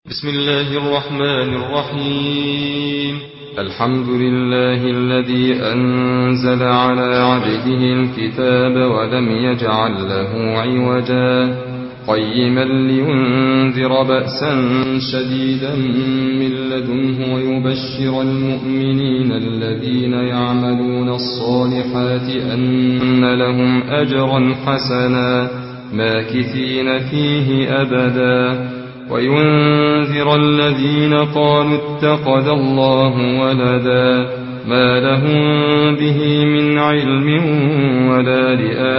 بسم الله الرحمن الرحيم. الحمد لله الذي أنزل على عبده الكتاب ولم يجعل له عوجا قيما لينذر بأسا شديدا من لدنه ويبشر المؤمنين الذين يعملون الصالحات أن لهم أجرا حسنا ماكثين فيه أبدا وينذر الذين قالوا اتخذ الله ولدا ما لهم به من علم ولا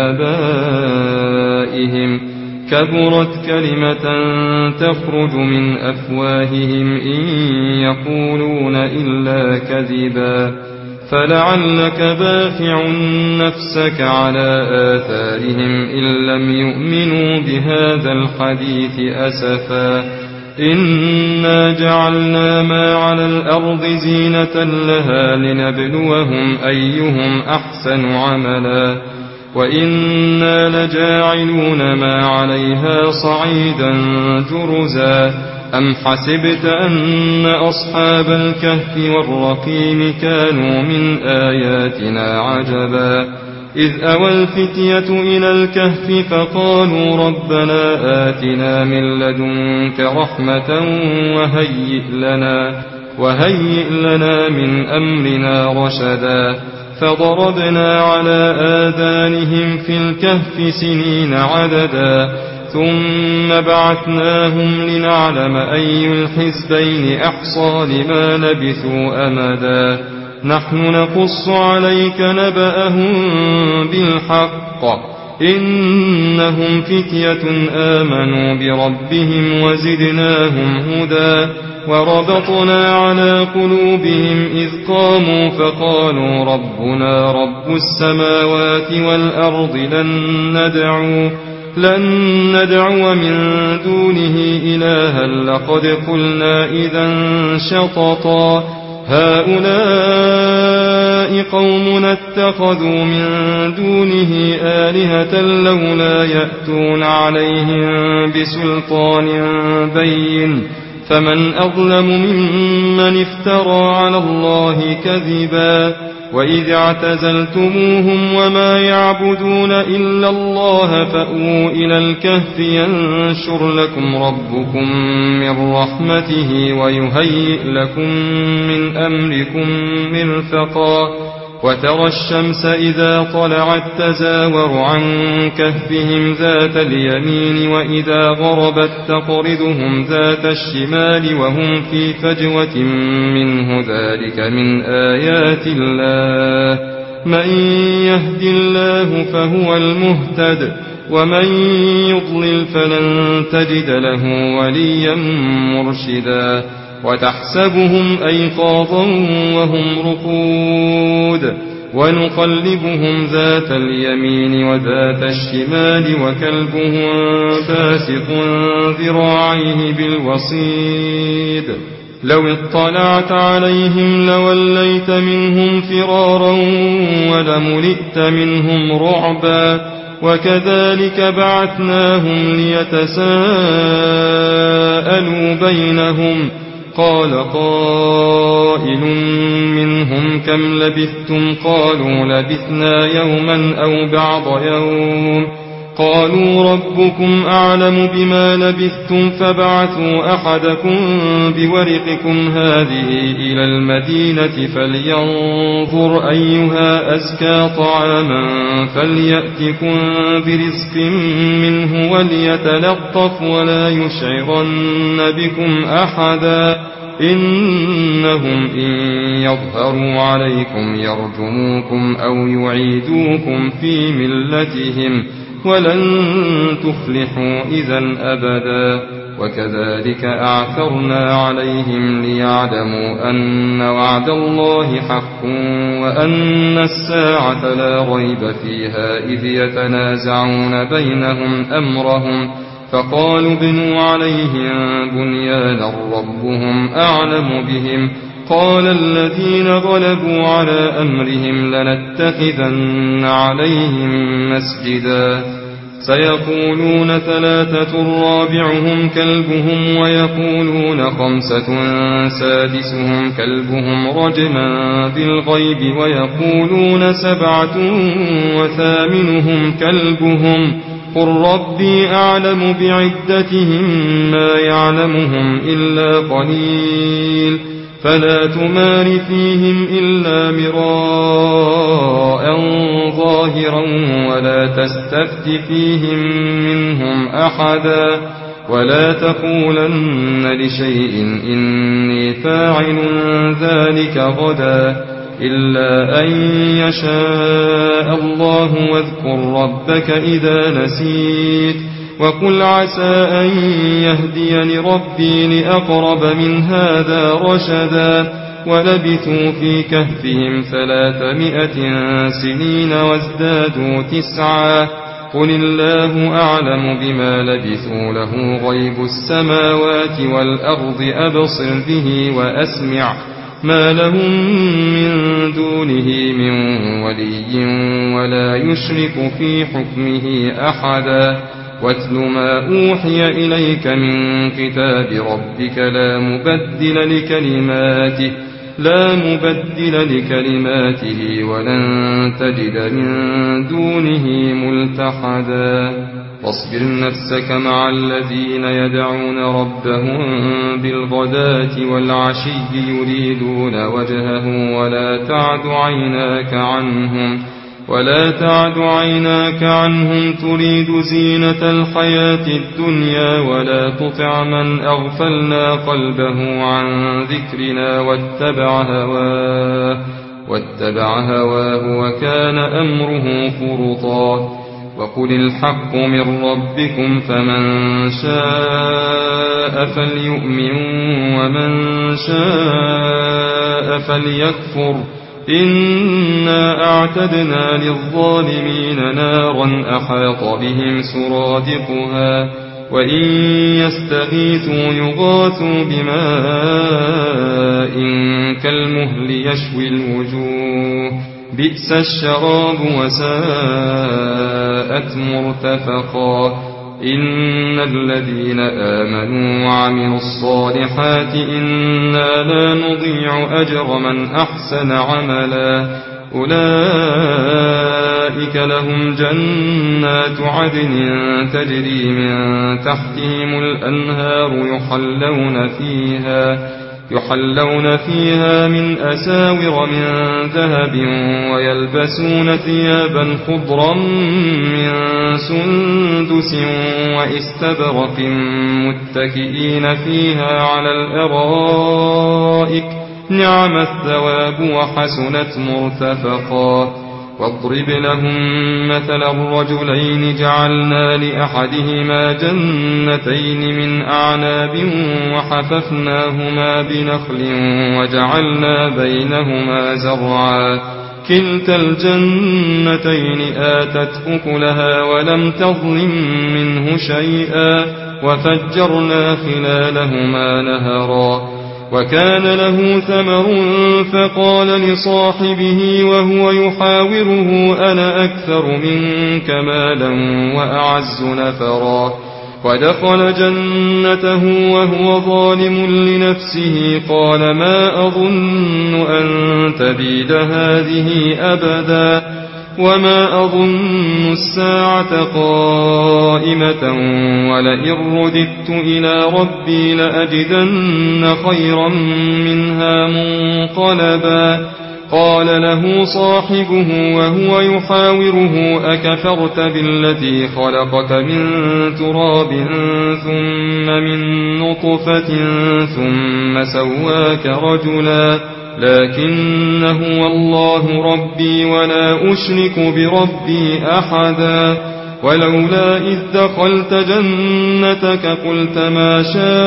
لآبائهم كبرت كلمة تخرج من أفواههم إن يقولون إلا كذبا فلعلك باخع نفسك على آثارهم إن لم يؤمنوا بهذا الحديث أسفا إنا جعلنا ما على الأرض زينة لها لنبلوهم أيهم أحسن عملا وإنا لجاعلون ما عليها صعيدا جرزا أم حسبت أن أصحاب الكهف والرقيم كانوا من آياتنا عجبا إذ أوى الفتية إلى الكهف فقالوا ربنا آتنا من لدنك رحمة وهيئ لنا من أمرنا رشدا فضربنا على آذانهم في الكهف سنين عددا ثم بعثناهم لنعلم أي الحزبين أحصى لما لبثوا أمدا نحن نقص عليك نبأهم بالحق إنهم فتية آمنوا بربهم وزدناهم هدى وربطنا على قلوبهم إذ قاموا فقالوا ربنا رب السماوات والأرض لن ندعو من دونه إلها لقد قلنا إذا شططا هؤلاء قومنا اتخذوا من دونه آلهة لولا يأتون عليهم بسلطان بين فمن أظلم ممن افترى على الله كذبا وإذ اعتزلتموهم وما يعبدون إلا الله فأووا إلى الكهف ينشر لكم ربكم من رحمته ويهيئ لكم من أمركم مرفقا وترى الشمس إذا طلعت تزاور عن كهفهم ذات اليمين وإذا غربت تقرضهم ذات الشمال وهم في فجوة منه ذلك من آيات الله من يهد الله فهو المهتد ومن يضلل فلن تجد له وليا مرشدا وتحسبهم أيقاظا وهم رقود ونقلبهم ذات اليمين وذات الشمال وكلبهم باسط ذراعيه بالوصيد لو اطلعت عليهم لوليت منهم فرارا ولملئت منهم رعبا وكذلك بعثناهم ليتساءلوا بينهم قال قائل منهم كم لبثتم قالوا لبثنا يوما أو بعض يوم قالوا ربكم أعلم بما لبثتم فابعثوا أحدكم بورقكم هذه إلى المدينة فلينظر أيها أزكى طعاما فليأتكم برزق منه وليتلطف ولا يشعرن بكم أحدا إنهم إن يظهروا عليكم يرجموكم أو يعيدوكم في ملتهم ولن تفلحوا إذا أبدا وكذلك أعثرنا عليهم ليعلموا أن وعد الله حق وأن الساعة لا ريب فيها إذ يتنازعون بينهم أمرهم فقالوا ابنوا عليهم بنيانا ربهم أعلم بهم قال الذين غلبوا على أمرهم لنتخذن عليهم مسجدا سيقولون 3 رابعهم كلبهم ويقولون 5 سادسهم كلبهم رجما بالغيب ويقولون 7 وثامنهم كلبهم قل ربي أعلم بعدتهم ما يعلمهم إلا قليل فلا تمار فيهم إلا مراء ظاهرا ولا تستفت فيهم منهم أحدا ولا تقولن لشيء إني فاعل ذلك غدا إلا أن يشاء الله واذكر ربك إذا نسيت وقل عسى أن يهديني ربي لأقرب من هذا رشدا ولبثوا في كهفهم 300 سنين وازدادوا 9 قل الله أعلم بما لبثوا له غيب السماوات والأرض أبصر به وأسمع ما لهم من دونه من ولي ولا يشرك في حكمه أحدا واتل ما أوحي إليك من كتاب ربك لا مبدل لكلماته ولن تجد من دونه ملتحدا واصبر نفسك مع الذين يدعون ربهم بالغداة والعشي يريدون وجهه ولا تعد عيناك عنهم تريد زينة الحياة الدنيا ولا تطع من أغفلنا قلبه عن ذكرنا واتبع هواه وكان أمره فرطا وقل الحق من ربكم فمن شاء فليؤمن ومن شاء فليكفر إنا أعتدنا للظالمين نارا أحاط بهم سرادقها وإن يستغيثوا يغاثوا بماء كالمهل يشوي الوجوه بئس الشراب وساءت مرتفقا إن الذين آمنوا وعملوا الصالحات إنا لا نضيع أجر من أحسن عملا أولئك لهم جنات عدن تجري من تحتهم الأنهار يحلون فيها من أساور من ذهب ويلبسون ثيابا خضرا من سندس وإستبرق متكئين فيها على الأرائك نعم الثواب وحسنت مرتفقا واضرب لهم مثل الرجلين جعلنا لأحدهما جنتين من أعناب وحففناهما بنخل وجعلنا بينهما زرعا كلتا الجنتين آتت أكلها ولم تظلم منه شيئا وفجرنا خلالهما نهرا وكان له ثمر فقال لصاحبه وهو يحاوره أنا أكثر منك مالا وأعز نفرا ودخل جنته وهو ظالم لنفسه قال ما أظن أن تبيد هذه أبدا وما أظن الساعة قائمة ولئن رددت إلى ربي لأجدن خيرا منها منقلبا قال له صاحبه وهو يحاوره أكفرت بالتي خلقك من تراب ثم من نطفة ثم سواك رجلا لكن هو الله ربي ولا أشرك بربي أحدا ولولا إذ دخلت جنتك قلت ما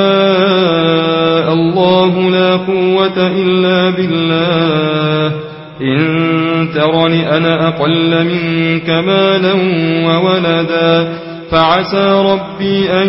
شاء الله لا قوة إلا بالله إن ترني أنا أقل منك مالا وولدا فعسى ربي أن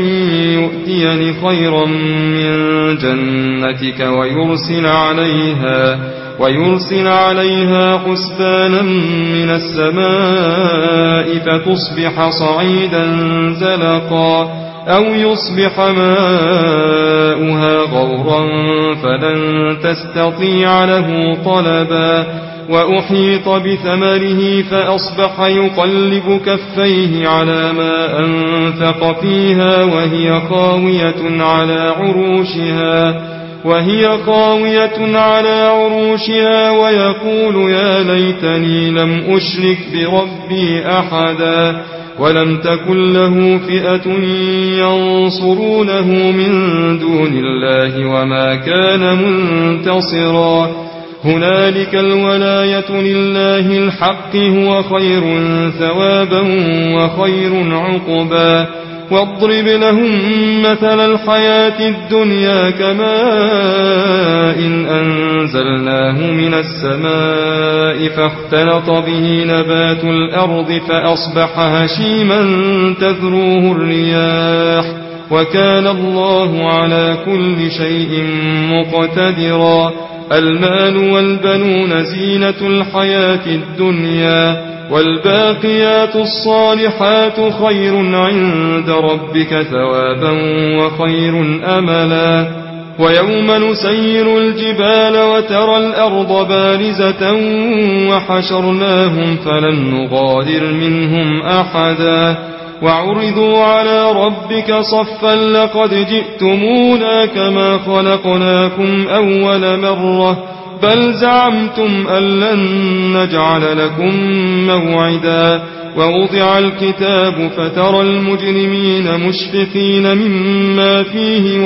يؤتيني خيرا من جنتك ويرسل عليها حسبانا من السماء فتصبح صعيدا زلقا أو يصبح ماؤها غورا فلن تستطيع له طلبا وأحيط بثمره فأصبح يقلب كفيه على ما أنفق فيها وهي خاوية على عروشها ويقول يا ليتني لم أشرك بربي أحدا ولم تكن له فئة ينصرونه من دون الله وما كان منتصرا هنالك الولاية لله الحق هو خير ثوابا وخير عقبا واضرب لهم مثل الحياة الدنيا كماء أنزلناه من السماء فاختلط به نبات الأرض فأصبح هشيما تذروه الرياح وكان الله على كل شيء مقتدرا المال والبنون زينة الحياة الدنيا والباقيات الصالحات خير عند ربك ثوابا وخير أملا ويوم نسير الجبال وترى الأرض بارزة وحشرناهم فلن نغادر منهم أحدا وعرضوا على ربك صفا لقد جئتمونا كما خلقناكم أول مرة بل زعمتم أن لن نجعل لكم موعدا ووضع الكتاب فترى المجرمين مشفقين مما فيه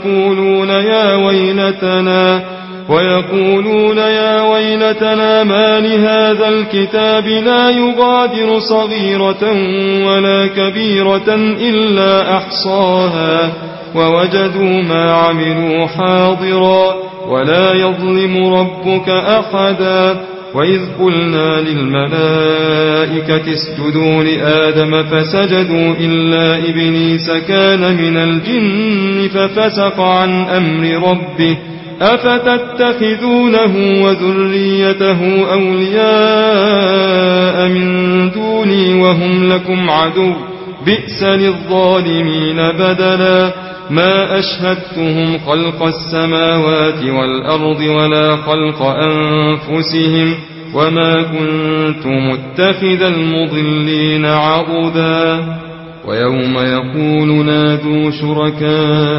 ويقولون يا ويلتنا ما لهذا الكتاب لا يغادر صغيرة ولا كبيرة إلا أحصاها ووجدوا ما عملوا حاضرا ولا يظلم ربك أحدا وإذ قلنا للملائكة اسجدوا لآدم فسجدوا إلا إبليس كان من الجن ففسق عن أمر ربه أفتتخذونه وذريته أولياء من دوني وهم لكم عدو بئس للظالمين بدلا ما أشهدتهم خلق السماوات والأرض ولا خلق أنفسهم وما كنت متخذ المضلين عضدا ويوم يقول نادوا شركائي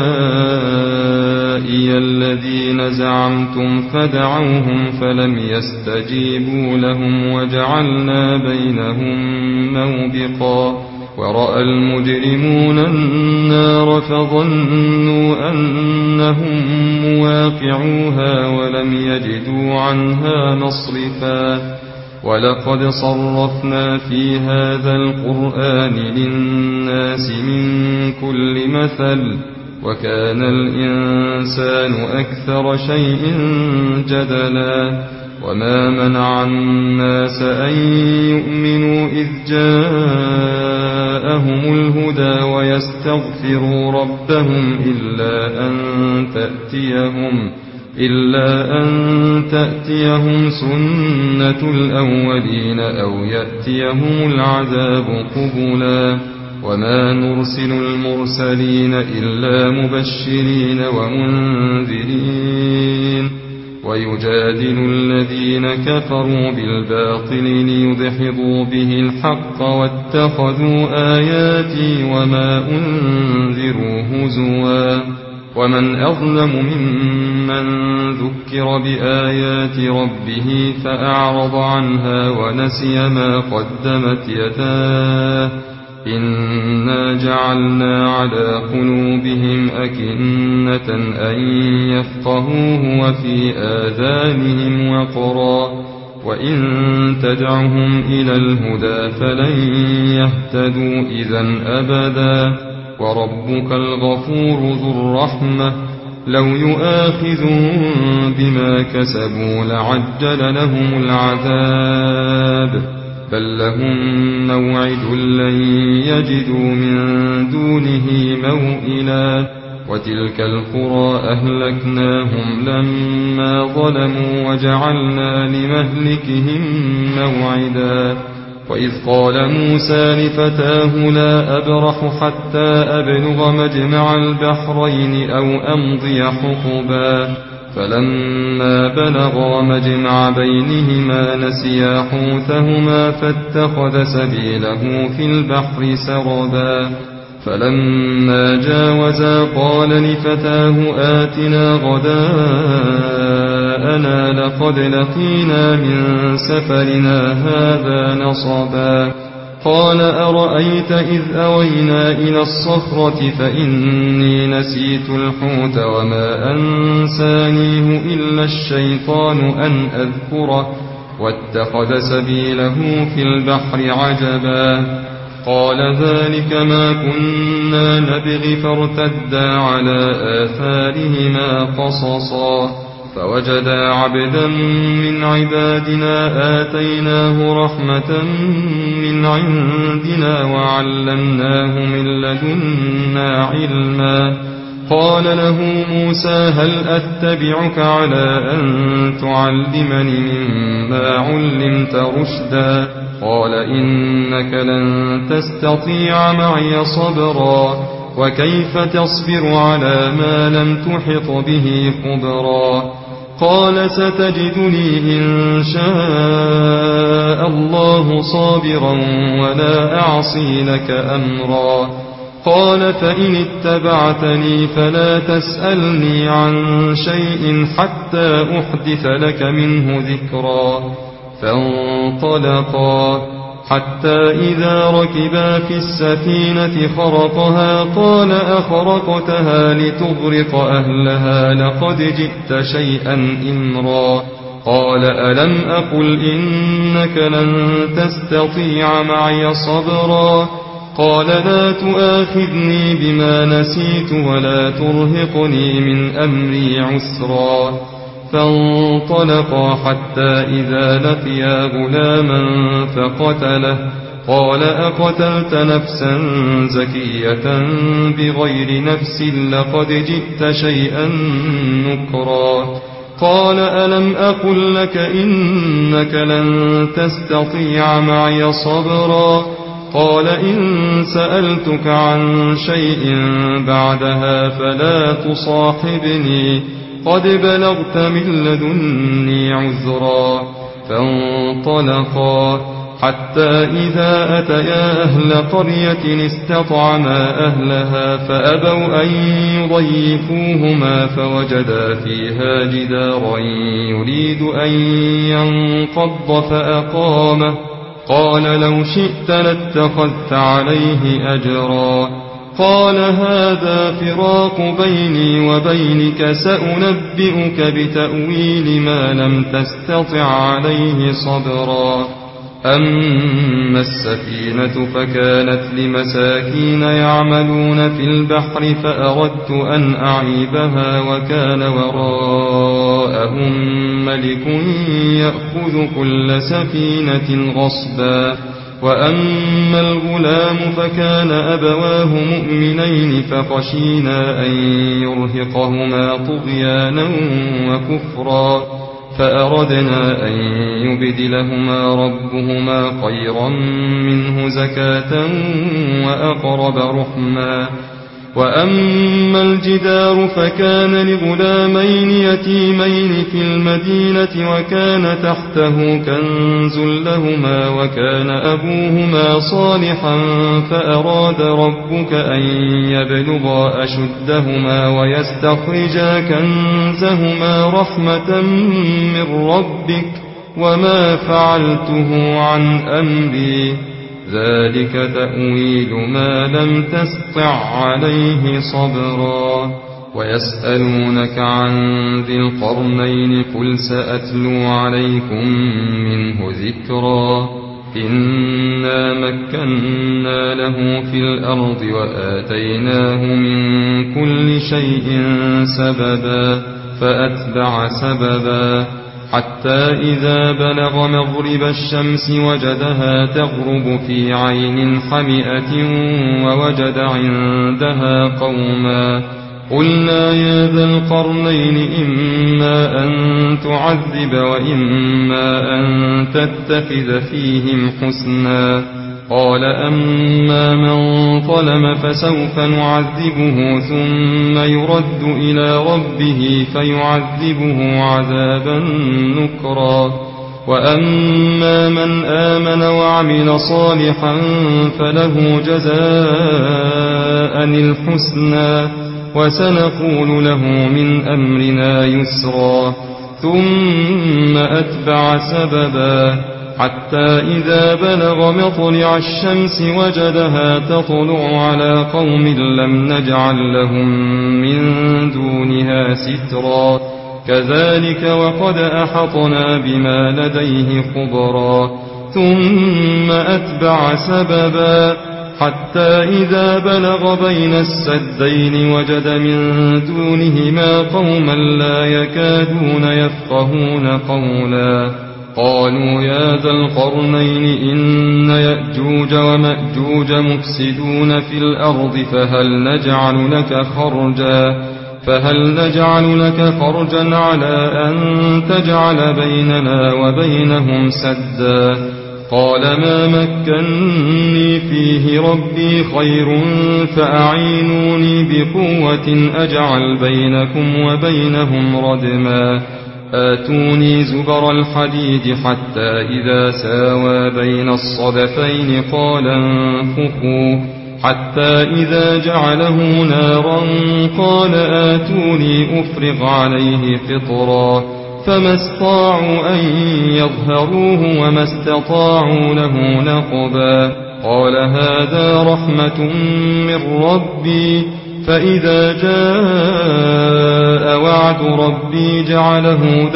الذين زعمتم فدعوهم فلم يستجيبوا لهم وجعلنا بينهم موبقا ورأى المجرمون النار فظنوا أنهم مواقعوها ولم يجدوا عنها مصرفا ولقد صرفنا في هذا القرآن للناس من كل مثل وكان الإنسان أكثر شيء جدلا وما منع الناس أن يؤمنوا إذ جاءهم الهدى ويستغفروا ربهم إلا أن تأتيهم سنة الأولين أو يأتيهم العذاب قبلا وما نرسل المرسلين إلا مبشرين ومنذرين ويجادل الذين كفروا بالباطل ليدحضوا به الحق واتخذوا آياتي وما أنذروا هزوا ومن أظلم ممن ذكر بآيات ربه فأعرض عنها ونسي ما قدمت يداه إنا جعلنا على قلوبهم أكنة أن يفقهوه وفي آذانهم وقرا وإن تدعهم إلى الهدى فلن يهتدوا إذا أبدا وربك الغفور ذو الرحمة لو يؤاخذهم بما كسبوا لعجل لهم العذاب بل لهم موعد لن يجدوا من دونه موئلا وتلك القرى أهلكناهم لما ظلموا وجعلنا لمهلكهم موعدا وإذ قال موسى لفتاه لا أبرح حتى أبلغ مجمع البحرين أو أمضي حقبا فلما بلغا مجمع بينهما نسيا حوتهما فاتخذ سبيله في البحر سربا فلما جاوزا قال لفتاه آتنا غداءنا لقد لقينا من سفرنا هذا نصبا قال أرأيت إذ أوينا إلى الصخرة فإني نسيت الحوت وما أنسانيه إلا الشيطان أن أذكره واتخذ سبيله في البحر عجبا قال ذلك ما كنا نبغي فارتدا على آثارهما قصصا فوجدا عبدا من عبادنا آتيناه رحمة من عندنا وعلمناه من لدنا علما قال له موسى هل أتبعك على أن تعلمني مما علمت رشدا قال إنك لن تستطيع معي صبرا وكيف تصبر على ما لم تحط به خبرا قال ستجدني إن شاء الله صابرا ولا أعصي لك أمرا قال فإن اتبعتني فلا تسألني عن شيء حتى أحدث لك منه ذكرا فانطلقا حتى إذا ركبا في السفينة خرقها قال أخرقتها لتغرق أهلها لقد جئت شيئا إمرا قال ألم أقل إنك لن تستطيع معي صبرا قال لا تؤاخذني بما نسيت ولا ترهقني من أمري عسرا فانطلقا حتى إذا لقيا غلاما فقتله قال أقتلت نفسا زكية بغير نفس لقد جئت شيئا نكرا قال ألم أقل لك إنك لن تستطيع معي صبرا قال إن سألتك عن شيء بعدها فلا تصاحبني قد بلغت من لدني عذرا فانطلقا حتى إذا أتيا أهل قرية استطعما أهلها فأبوا أن يضيفوهما فوجدا فيها جدارا يريد أن ينقض فأقامه قال لو شئت لاتخذت عليه أجرا قال هذا فراق بيني وبينك سأنبئك بتأويل ما لم تستطع عليه صبرا أما السفينة فكانت لمساكين يعملون في البحر فأردت أن أعيبها وكان وراءهم ملك يأخذ كل سفينة غصبا وأما الغلام فكان أبواه مؤمنين فخشينا أن يرهقهما طغيانا وكفرا فأردنا أن يبدلهما ربهما خيرا منه زكاة وأقرب رحما وأما الجدار فكان لغلامين يتيمين في المدينة وكان تحته كنز لهما وكان أبوهما صالحا فأراد ربك أن يبلغا أشدهما ويستخرجا كنزهما رحمة من ربك وما فعلته عن أمري ذلك تأويل ما لم تسطع عليه صبرا ويسألونك عن ذي القرنين قل سأتلو عليكم منه ذكرا إنا مكنا له في الأرض وآتيناه من كل شيء سببا فأتبع سببا حتى إذا بلغ مغرب الشمس وجدها تغرب في عين حمئة ووجد عندها قوما قلنا يا ذا القرنين إما أن تعذب وإما أن تتخذ فيهم حسنا قال أما من ظلم فسوف نعذبه ثم يرد إلى ربه فيعذبه عذابا نكرا وأما من آمن وعمل صالحا فله جزاء الحسنى وسنقول له من أمرنا يسرا ثم أتبع سببا حتى إذا بلغ مطلع الشمس وجدها تطلع على قوم لم نجعل لهم من دونها سترا كذلك وقد أحطنا بما لديه خبرا ثم أتبع سببا حتى إذا بلغ بين السدين وجد من دونهما قوما لا يكادون يفقهون قولا قالوا يا ذا القرنين إن يأجوج ومأجوج مفسدون في الأرض فهل نجعل لك خرجا على أن تجعل بيننا وبينهم سدا قال ما مكني فيه ربي خير فأعينوني بقوة أجعل بينكم وبينهم ردما آتوني زبر الحديد حتى إذا ساوى بين الصدفين قال انفخوا حتى إذا جعله نارا قال آتوني أفرغ عليه قطرا فما استطاعوا أن يظهروه وما استطاعوا له نقبا قال هذا رحمة من ربي فإذا جاء وعد ربي جعله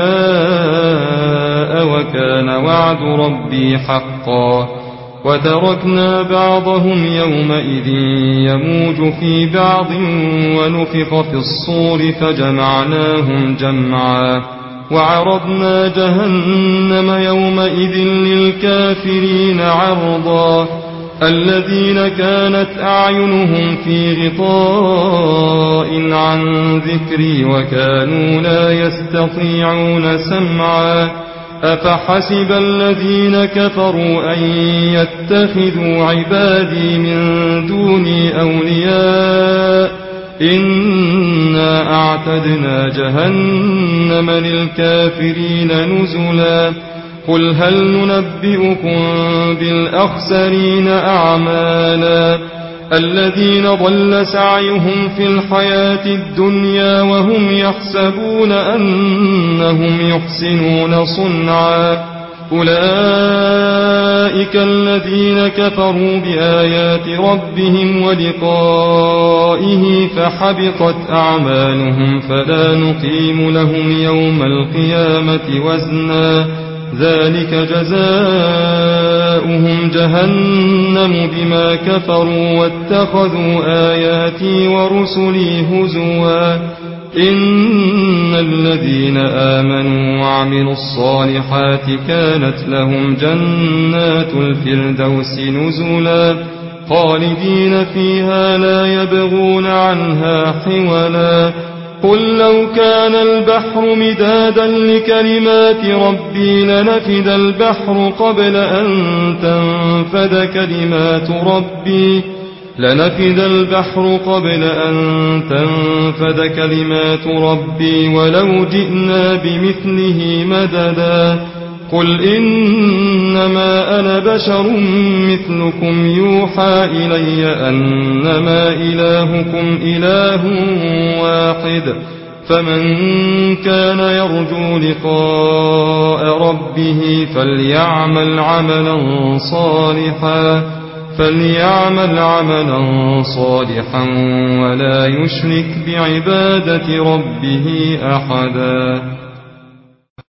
دكاء وكان وعد ربي حقا وتركنا بعضهم يومئذ يموج في بعض ونفخ في الصور فجمعناهم جمعا وعرضنا جهنم يومئذ للكافرين عرضا الذين كانت أعينهم في غطاء عن ذكري وكانوا لا يستطيعون سمعا أفحسب الذين كفروا أن يتخذوا عبادي من دوني أولياء إنا أعتدنا جهنم للكافرين نزلا قل هل ننبئكم بالأخسرين أعمالا الذين ضل سعيهم في الحياة الدنيا وهم يحسبون أنهم يحسنون صنعا أولئك الذين كفروا بآيات ربهم ولقائه فحبطت أعمالهم فلا نقيم لهم يوم القيامة وزنا ذلك جزاؤهم جهنم بما كفروا واتخذوا آياتي ورسلي هزوا إن الذين آمنوا وعملوا الصالحات كانت لهم جنات الفردوس نزلا خالدين فيها لا يبغون عنها حولا قل لو كان البحر مدادا لكلمات ربي لنفد البحر قبل أن تنفد كلمات ربي ولو جئنا بمثله مددا قل إنما أنا بشر مثلكم يوحى إلي أنما إلهكم إله واحد فمن كان يرجو لقاء ربه فليعمل عملا صالحا ولا يشرك بعبادة ربه أحدا